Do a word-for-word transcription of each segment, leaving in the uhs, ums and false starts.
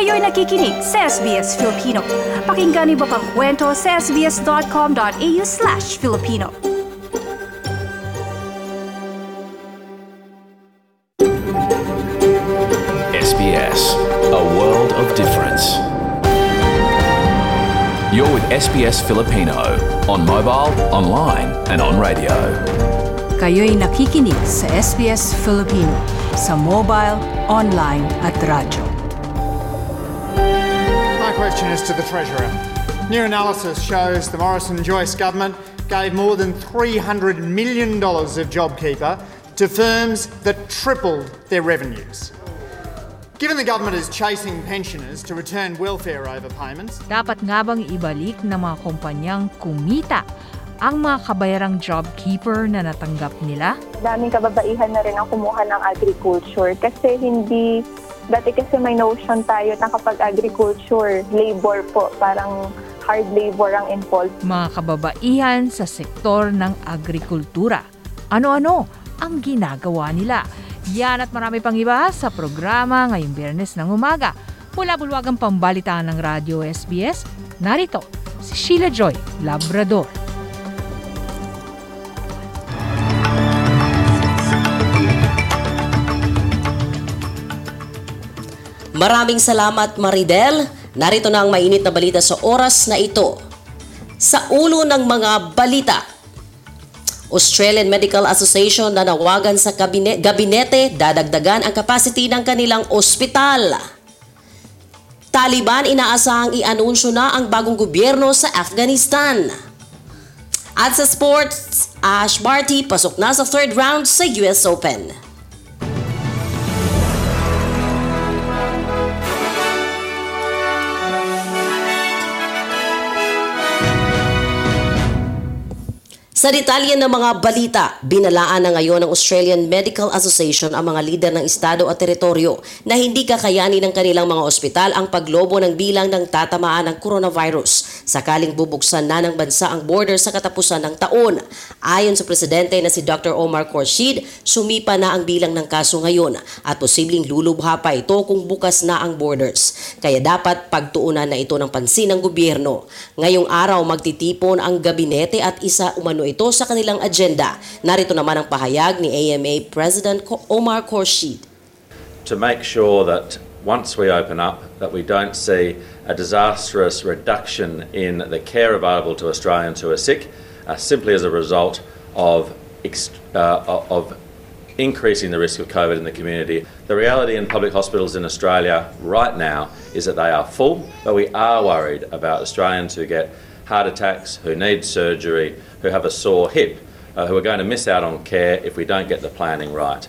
Kayo'y nakikinig sa S B S Filipino. Pakinggan niyo pa pang kwento sa sbs.com.au slash Filipino. S B S, a world of difference. You're with S B S Filipino on mobile, online and on radio. Kayo'y nakikinig sa S B S Filipino sa mobile, online at radyo. My question is to the Treasurer. New analysis shows the Morrison-Joyce government gave more than three hundred million dollars of JobKeeper to firms that tripled their revenues. Given the government is chasing pensioners to return welfare overpayments, dapat nga bang ibalik ng mga kumpanyang kumita ang mga kabayarang JobKeeper na natanggap nila? Daming kababaihan na rin ang kumuha ng agriculture kasi hindi, dati kasi may notion tayo na kapag agriculture, labor po, parang hard labor ang involved. Mga kababaihan sa sektor ng agrikultura. Ano-ano ang ginagawa nila? Yan at marami pang iba sa programa ngayong Biyernes ng umaga. Mula bulwagang pambalitaan ng Radyo S B S, narito si Sheila Joy Labrador. Maraming salamat, Maridel. Narito na ang mainit na balita sa oras na ito. Sa ulo ng mga balita, Australian Medical Association nanawagan sa kabine- gabinete dadagdagan ang capacity ng kanilang ospital. Taliban inaasahang i-anunsyo na ang bagong gobyerno sa Afghanistan. At sa sports, Ash Barty pasok na sa third round sa U S Open. Sa detalye ng mga balita, binalaan na ngayon ng Australian Medical Association ang mga lider ng estado at teritoryo na hindi kakayanin ng kanilang mga ospital ang paglobo ng bilang ng tatamaan ng coronavirus sakaling bubuksan na ng bansa ang border sa katapusan ng taon. Ayon sa presidente na si Doctor Omar Khorshid, sumipa na ang bilang ng kaso ngayon at posibleng lulubha pa ito kung bukas na ang borders. Kaya dapat pagtuunan na ito ng pansin ng gobyerno. Ngayong araw magtitipon ang gabinete at isa umano ito sa kanilang agenda. Narito naman ang pahayag ni A M A President Omar Khorshid. To make sure that once we open up that we don't see a disastrous reduction in the care available to Australians who are sick uh, simply as a result of uh, of increasing the risk of COVID in the community. The reality in public hospitals in Australia right now is that they are full, but we are worried about Australians who get heart attacks, who need surgery, who have a sore hip, uh, who are going to miss out on care if we don't get the planning right.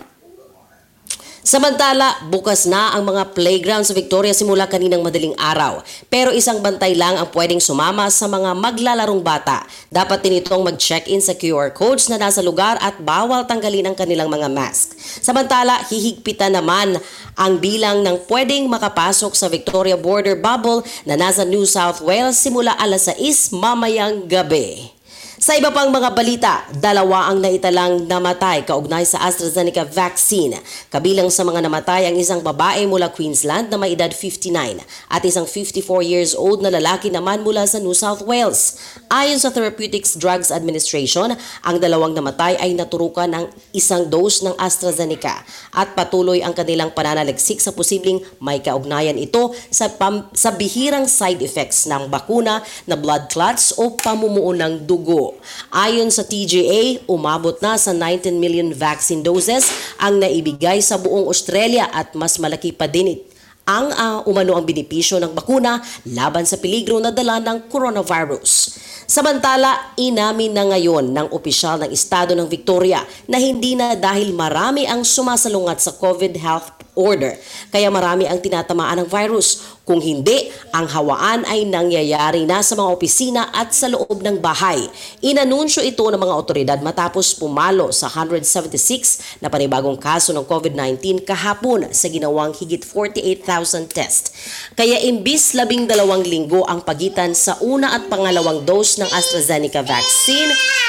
Samantala, bukas na ang mga playground sa Victoria simula kaninang madaling araw. Pero isang bantay lang ang pwedeng sumama sa mga maglalarong bata. Dapat din itong mag-check-in sa Q R codes na nasa lugar at bawal tanggalin ang kanilang mga mask. Samantala, hihigpitan naman ang bilang ng pwedeng makapasok sa Victoria Border Bubble na nasa New South Wales simula alas sais mamayang gabi. Sa iba pang mga balita, dalawa ang naitalang namatay kaugnay sa AstraZeneca vaccine. Kabilang sa mga namatay ang isang babae mula Queensland na may edad fifty-nine at isang fifty-four years old na lalaki naman mula sa New South Wales. Ayon sa Therapeutics Drugs Administration, ang dalawang namatay ay naturukan ng isang dose ng AstraZeneca at patuloy ang kanilang pananaliksik sa posibleng may kaugnayan ito sa, pam- sa bihirang side effects ng bakuna na blood clots o pamumuo ng dugo. Ayon sa T G A, umabot na sa nineteen million vaccine doses ang naibigay sa buong Australia at mas malaki pa din ang uh, umano ang benepisyo ng bakuna laban sa peligro na dala ng coronavirus. Samantala, inamin na ngayon ng opisyal ng estado ng Victoria na hindi na dahil marami ang sumasalungat sa COVID health order, kaya marami ang tinatamaan ng virus. Kung hindi, ang hawaan ay nangyayari na sa mga opisina at sa loob ng bahay. Inanunsyo ito ng mga otoridad matapos pumalo sa one hundred seventy-six na panibagong kaso ng COVID nineteen kahapon sa ginawang higit forty-eight thousand test. Kaya imbis labing dalawang linggo ang pagitan sa una at pangalawang dose ng AstraZeneca vaccine,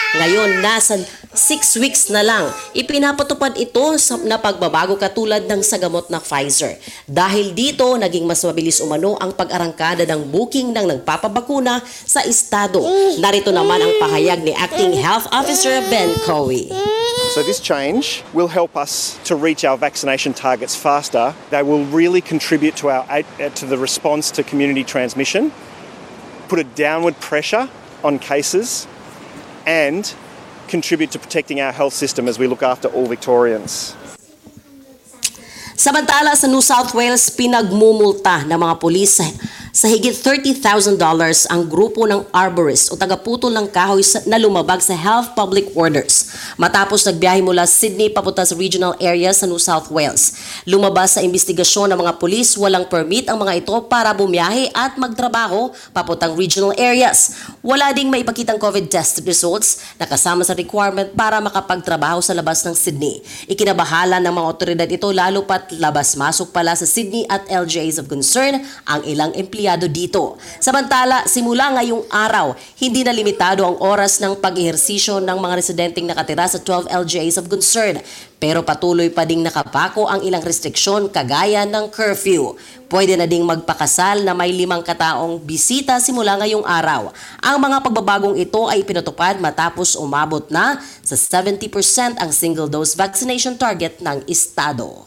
Ngayon, nasa six weeks na lang, ipinapatupad ito sa, na pagbabago katulad ng sa gamot na Pfizer. Dahil dito, naging mas mabilis umano ang pag-arangkada ng booking ng nagpapabakuna sa estado. Narito naman ang pahayag ni Acting Health Officer Ben Cowie. So this change will help us to reach our vaccination targets faster. They will really contribute to our to the response to community transmission, put a downward pressure on cases, and contribute to protecting our health system as we look after all Victorians. Samantala sa New South Wales, pinagmumulta ng mga pulis sa, sa higit thirty thousand dollars ang grupo ng arborist o tagaputol ng kahoy sa, na lumabag sa Health Public Orders matapos nagbiyahe mula Sydney papunta sa regional area sa New South Wales. Lumabas sa investigasyon ng mga pulis, walang permit ang mga ito para bumiyahe at magtrabaho papuntang regional areas. Wala ding maipakitang COVID test results na kasama sa requirement para makapagtrabaho sa labas ng Sydney. Ikinabahala ng mga otoridad ito lalo pat labas-masok pala sa Sydney at L G As of concern ang ilang empleyado dito. Samantala, simula ngayong araw, hindi na limitado ang oras ng pag-ehersisyo ng mga residenteng nakatira sa twelve L G As of concern. Pero patuloy pa ding nakapako ang ilang restriksyon kagaya ng curfew. Pwede na ding magpakasal na may limang kataong bisita simula ngayong araw. Ang mga pagbabagong ito ay pinatupad matapos umabot na sa seventy percent ang single-dose vaccination target ng estado.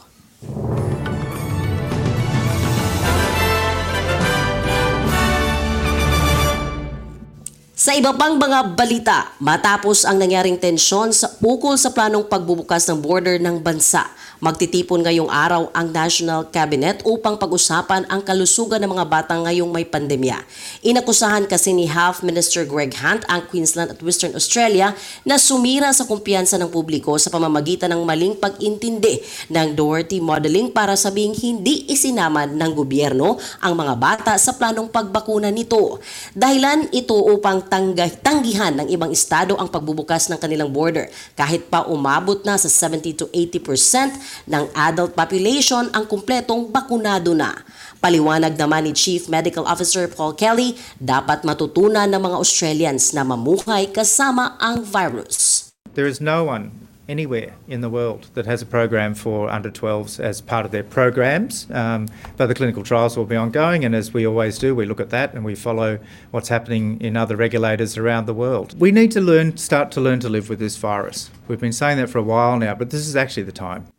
Sa iba pang mga balita, matapos ang nangyaring tensyon sa ukol sa planong pagbubukas ng border ng bansa, magtitipon ngayong araw ang National Cabinet upang pag-usapan ang kalusugan ng mga bata ngayong may pandemya. Inakusahan kasi ni Health Minister Greg Hunt ang Queensland at Western Australia na sumira sa kumpiyansa ng publiko sa pamamagitan ng maling pag-intindi ng Doherty modeling para sabing hindi isinaman ng gobyerno ang mga bata sa planong pagbakuna nito. Dahilan ito upang tanggihan ng ibang estado ang pagbubukas ng kanilang border kahit pa umabot na sa seventy to eighty percent ng adult population ang kumpletong bakunado na. Paliwanag naman ni Chief Medical Officer Paul Kelly, dapat matutunan ng mga Australians na mamuhay kasama ang virus. There is no one anywhere in the world that has a program for under twelves as part of their programs, um, but the clinical trials will be ongoing, and as we always do, we look at that and we follow what's happening in other regulators around the world. We need to learn, start to learn to live with this virus. We've been saying that for a while now, but this is actually the time.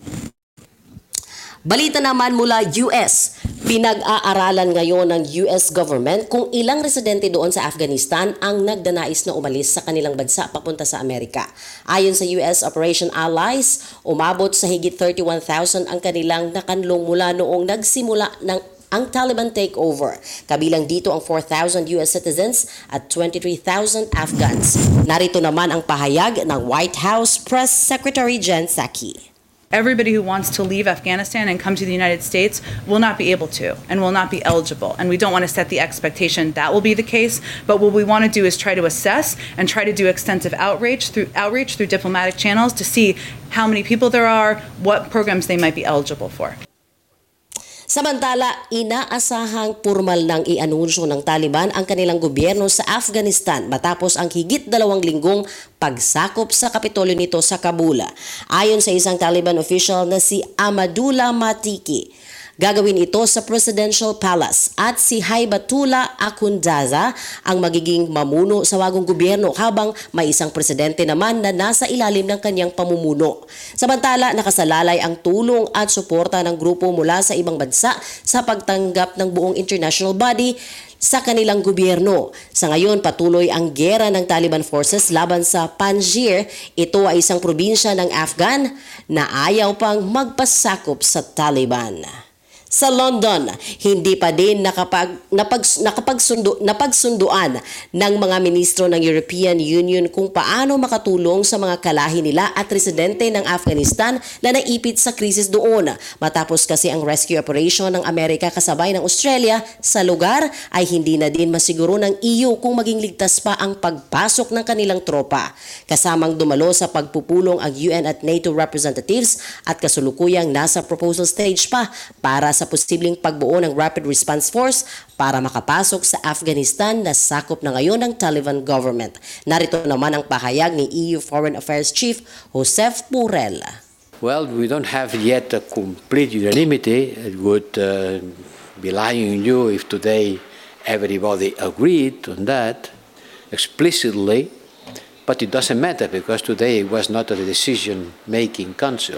Balita naman mula U S, pinag-aaralan ngayon ng U S government kung ilang residente doon sa Afghanistan ang nagdanais na umalis sa kanilang bansa papunta sa Amerika. Ayon sa U S Operation Allies, umabot sa higit thirty-one thousand ang kanilang nakanlong mula noong nagsimula ng ang Taliban takeover. Kabilang dito ang four thousand U S citizens at twenty-three thousand Afghans. Narito naman ang pahayag ng White House Press Secretary Jen Psaki. Everybody who wants to leave Afghanistan and come to the United States will not be able to and will not be eligible. And we don't want to set the expectation that will be the case, but what we want to do is try to assess and try to do extensive outreach through outreach through diplomatic channels to see how many people there are, what programs they might be eligible for. Samantala, inaasahang formal nang i-anunsyo ng Taliban ang kanilang gobyerno sa Afghanistan matapos ang higit dalawang linggong pagsakop sa kapitolyo nito sa Kabul. Ayon sa isang Taliban official na si Ahmadullah Matiki, gagawin ito sa Presidential Palace at si Haibatullah Akhundzada ang magiging mamuno sa wagong gobyerno habang may isang presidente naman na nasa ilalim ng kanyang pamumuno. Samantala, nakasalalay ang tulong at suporta ng grupo mula sa ibang bansa sa pagtanggap ng buong international body sa kanilang gobyerno. Sa ngayon, patuloy ang gera ng Taliban forces laban sa Panjshir. Ito ay isang probinsya ng Afghan na ayaw pang magpasakop sa Taliban. Sa London, hindi pa din nakapag, napag, nakapagsundo, napagsunduan ng mga ministro ng European Union kung paano makatulong sa mga kalahi nila at residente ng Afghanistan na naipit sa krisis doon. Matapos kasi ang rescue operation ng Amerika kasabay ng Australia sa lugar, ay hindi na din masiguro ng E U kung maging ligtas pa ang pagpasok ng kanilang tropa. Kasamang dumalo sa pagpupulong ang U N at NATO representatives at kasulukuyang nasa proposal stage pa para sa sa posibleng pagbuo ng Rapid Response Force para makapasok sa Afghanistan na sakop na ngayon ng Taliban government. Narito naman ang pahayag ni E U Foreign Affairs Chief Josep Borrell. Well, we don't have yet a complete unanimity. It would uh, be lying on you if today everybody agreed on that explicitly, but it doesn't matter because today it was not a decision-making council.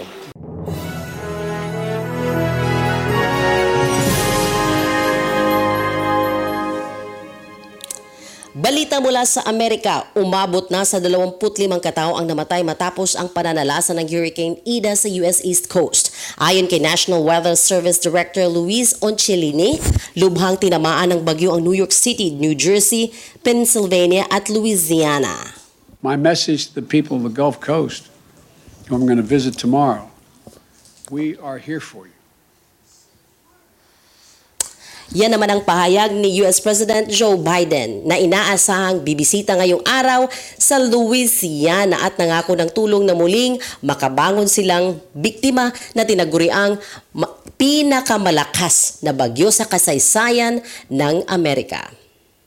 Balita mula sa Amerika, umabot na sa dalawampu't limang katao ang namatay matapos ang pananalasa ng Hurricane Ida sa U S East Coast. Ayon kay National Weather Service Director Luis Onchilini, lubhang tinamaan ng bagyo ang New York City, New Jersey, Pennsylvania at Louisiana. My message to the people of the Gulf Coast, who I'm going to visit tomorrow, we are here for you. Yan naman ang pahayag ni U S President Joe Biden na inaasahang bibisita ngayong araw sa Louisiana at nangako ng tulong na muling makabangon silang biktima na tinaguriang pinakamalakas na bagyo sa kasaysayan ng Amerika.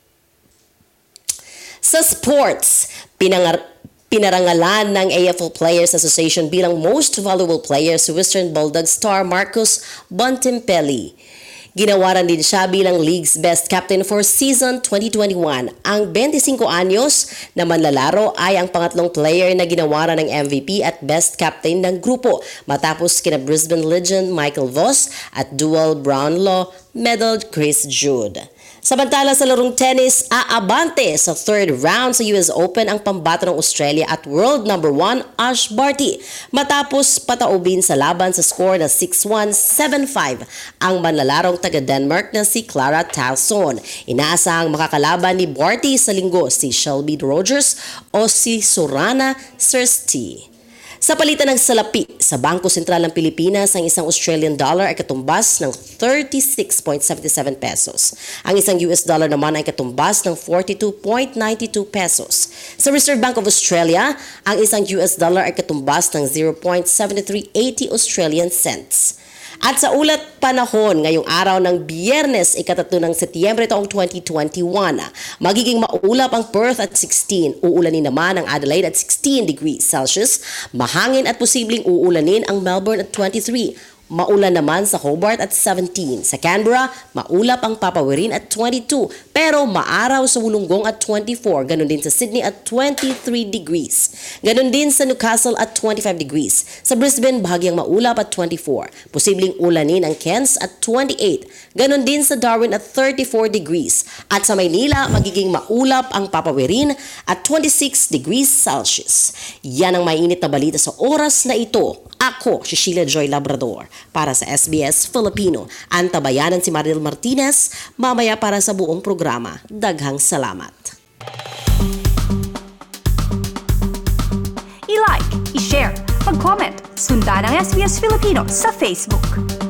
Sa sports, pinangar Pinarangalan ng A F L Players Association bilang most valuable player si Western Bulldogs star Marcus Bontempelli. Ginawaran din siya bilang league's best captain for season twenty twenty-one. Ang twenty-five anyos na manlalaro ay ang pangatlong player na ginawaran ng M V P at best captain ng grupo matapos kina Brisbane legend Michael Voss at dual Brownlow medal Chris Jude. Samantala sa larong tennis, aabante sa third round sa U S Open ang pambato ng Australia at world number one Ash Barty matapos pataubin sa laban sa score na six one, seven five ang manlalarong taga-Denmark na si Clara Tauson. Inaasahang makakalaban ni Barty sa linggo si Shelby Rogers o si Sorana Cîrstea. Sa palitan ng salapi, sa Bangko Sentral ng Pilipinas, ang isang Australian dollar ay katumbas ng thirty-six point seven seven pesos. Ang isang U S dollar naman ay katumbas ng forty-two point nine two pesos. Sa Reserve Bank of Australia, ang isang U S dollar ay katumbas ng zero point seven three eight zero Australian cents. At sa ulat panahon ngayong araw ng Biyernes, ikatatlo ng Setyembre taong twenty twenty-one, magiging maulap ang Perth at sixteen, uulanin naman ang Adelaide at sixteen degrees Celsius, mahangin at posibleng uulanin ang Melbourne at twenty-three, maulan naman sa Hobart at seventeen. Sa Canberra, maulap ang Papawirin at twenty-two, pero maaraw sa Wollongong at twenty-four, ganun din sa Sydney at twenty-three degrees. Ganun din sa Newcastle at twenty-five degrees. Sa Brisbane, bahagyang maulap at twenty-four. Posibleng ulanin ang Cairns at twenty-eight. Ganun din sa Darwin at thirty-four degrees. At sa Maynila, magiging maulap ang Papawirin at twenty-six degrees Celsius. Yan ang mainit na balita sa oras na ito. Ako, si Sheila Joy Labrador. Para sa S B S Filipino, antabayanan si Maril Martinez, mamaya para sa buong programa. Daghang salamat. I-like, i-share, mag-comment, sundan ang S B S Filipino sa Facebook.